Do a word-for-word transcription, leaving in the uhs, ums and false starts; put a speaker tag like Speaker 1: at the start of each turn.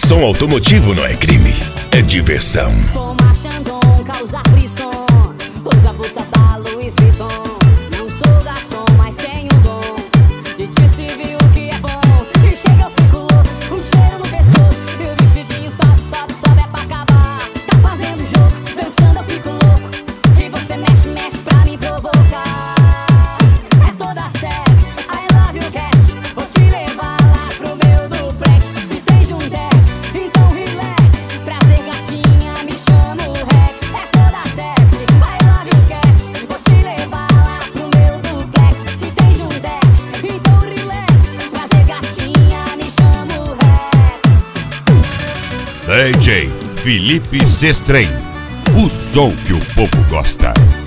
Speaker 1: som automotivo não é crime, é diversão.
Speaker 2: Tomar Xandão, causar frisson, usa a bolsa da Louis Vuitton. Não sou garçom, mas tenho dom de te servir o que é bom. E chega eu fico louco, um cheiro no pescoço, e o vestidinho sobe, sobe, sobe, é pra acabar. Tá fazendo jogo, dançando eu fico louco, que você mexe, mexe pra me provocar. É toda sexy, I love you cat, vou te levar lá pro meu duplex. Se tem Juntex, então relax, prazer gatinha, me chamo Rex. É toda sexy, I love you cat, vou te levar lá pro meu duplex. Se tem Juntex, então relax, prazer gatinha, me chamo Rex.
Speaker 3: D J Felipe Sestrem, o som que o povo gosta.